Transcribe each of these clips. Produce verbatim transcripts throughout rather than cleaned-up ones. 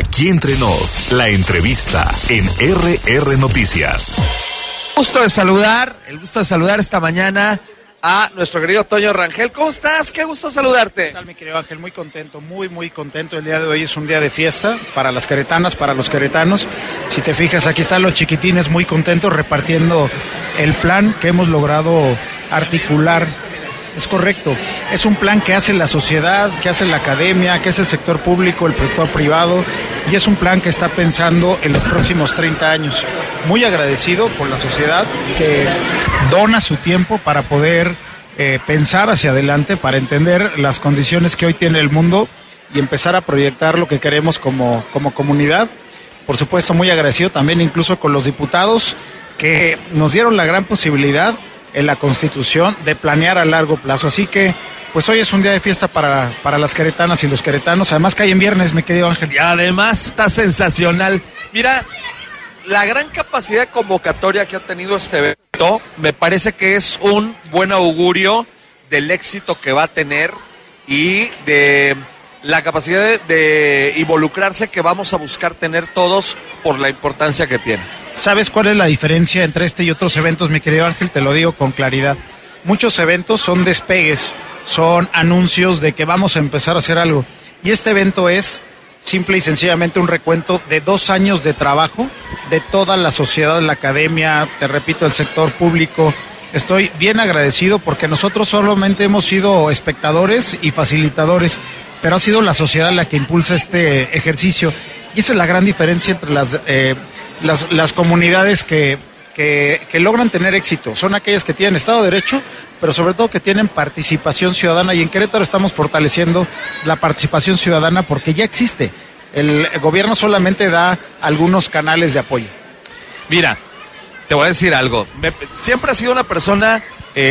Aquí entre nos, la entrevista en R R Noticias. Gusto de saludar, el gusto de saludar esta mañana a nuestro querido Toño Rangel. ¿Cómo estás? Qué gusto saludarte. ¿Qué tal, mi querido Ángel? Muy contento, muy, muy contento. El día de hoy es un día de fiesta para las queretanas, para los queretanos. Si te fijas, aquí están los chiquitines muy contentos repartiendo el plan que hemos logrado articular. Es correcto, es un plan que hace la sociedad, que hace la academia, que hace el sector público, el sector privado, y es un plan que está pensando en los próximos treinta años. Muy agradecido con la sociedad que dona su tiempo para poder eh, pensar hacia adelante, para entender las condiciones que hoy tiene el mundo y empezar a proyectar lo que queremos como, como comunidad. Por supuesto, muy agradecido también incluso con los diputados que nos dieron la gran posibilidad en la Constitución de planear a largo plazo. Así que, pues hoy es un día de fiesta para, para las queretanas y los queretanos. Además cae en viernes, mi querido Ángel. Y además está sensacional. Mira, la gran capacidad de convocatoria que ha tenido este evento me parece que es un buen augurio del éxito que va a tener y de la capacidad de, de involucrarse que vamos a buscar tener todos por la importancia que tiene. ¿Sabes cuál es la diferencia entre este y otros eventos, mi querido Ángel? Te lo digo con claridad. Muchos eventos son despegues, son anuncios de que vamos a empezar a hacer algo. Y este evento es simple y sencillamente un recuento de dos años de trabajo de toda la sociedad, la academia, te repito, el sector público. Estoy bien agradecido porque nosotros solamente hemos sido espectadores y facilitadores, pero ha sido la sociedad la que impulsa este ejercicio. Y esa es la gran diferencia entre las... Eh, Las, las comunidades que, que, que logran tener éxito son aquellas que tienen Estado de Derecho, pero sobre todo que tienen participación ciudadana, y en Querétaro estamos fortaleciendo la participación ciudadana porque ya existe. El gobierno solamente da algunos canales de apoyo. Mira, te voy a decir algo. Me, siempre has sido una persona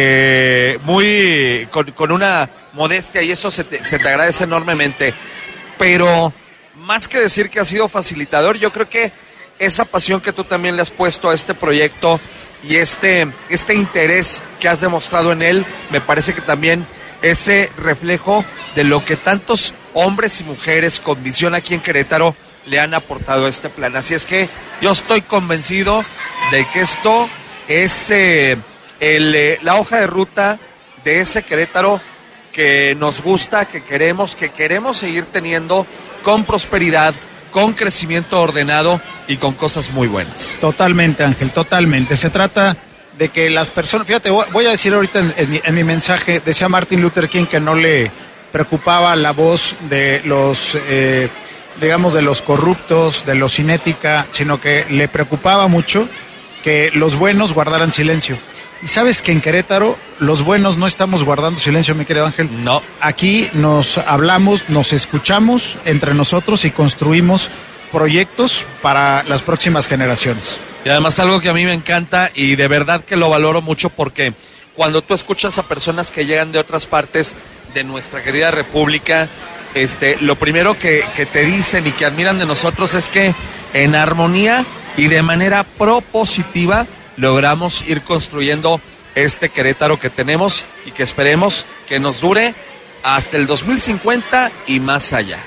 eh, muy con, con una modestia y eso se te, se te agradece enormemente, pero más que decir que has sido facilitador, yo creo que esa pasión que tú también le has puesto a este proyecto y este, este interés que has demostrado en él, me parece que también ese reflejo de lo que tantos hombres y mujeres con visión aquí en Querétaro le han aportado a este plan. Así es que yo estoy convencido de que esto es eh, el, eh, la hoja de ruta de ese Querétaro que nos gusta, que queremos, que queremos seguir teniendo con prosperidad, con crecimiento ordenado y con cosas muy buenas. Totalmente, Ángel, totalmente. Se trata de que las personas, fíjate, voy a decir ahorita en, en, mi, en mi mensaje, decía Martin Luther King que no le preocupaba la voz de los, eh, digamos, de los corruptos, de los sin ética, sino que le preocupaba mucho que los buenos guardaran silencio. Y sabes que en Querétaro los buenos no estamos guardando silencio, mi querido Ángel. No. Aquí nos hablamos, nos escuchamos entre nosotros y construimos proyectos para las próximas generaciones. Y además algo que a mí me encanta y de verdad que lo valoro mucho porque cuando tú escuchas a personas que llegan de otras partes de nuestra querida república, este, lo primero que, que te dicen y que admiran de nosotros es que en armonía y de manera propositiva logramos ir construyendo este Querétaro que tenemos y que esperemos que nos dure hasta el dos mil cincuenta y más allá.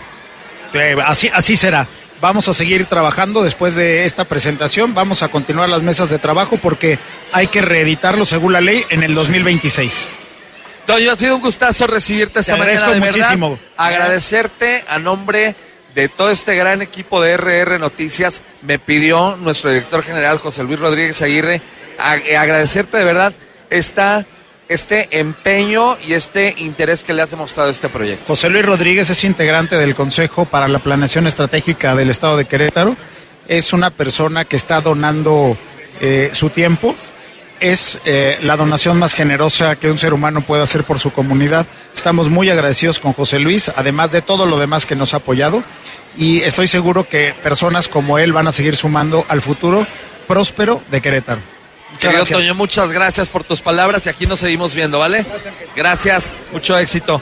Así, así será. Vamos a seguir trabajando después de esta presentación, vamos a continuar las mesas de trabajo porque hay que reeditarlo según la ley en el dos mil veintiséis. Toño, ha sido un gustazo recibirte esta mañana, de muchísimo. Verdad, agradecerte a nombre de todo este gran equipo de R R Noticias. Me pidió nuestro director general José Luis Rodríguez Aguirre a, a agradecerte de verdad esta, este empeño y este interés que le has demostrado a este proyecto. José Luis Rodríguez es integrante del Consejo para la Planeación Estratégica del Estado de Querétaro. Es una persona que está donando eh, su tiempo. Es eh, la donación más generosa que un ser humano puede hacer por su comunidad. Estamos muy agradecidos con José Luis, además de todo lo demás que nos ha apoyado, y estoy seguro que personas como él van a seguir sumando al futuro próspero de Querétaro. Muchas Querido gracias. Toño, muchas gracias por tus palabras y aquí nos seguimos viendo, ¿vale? Gracias, mucho éxito.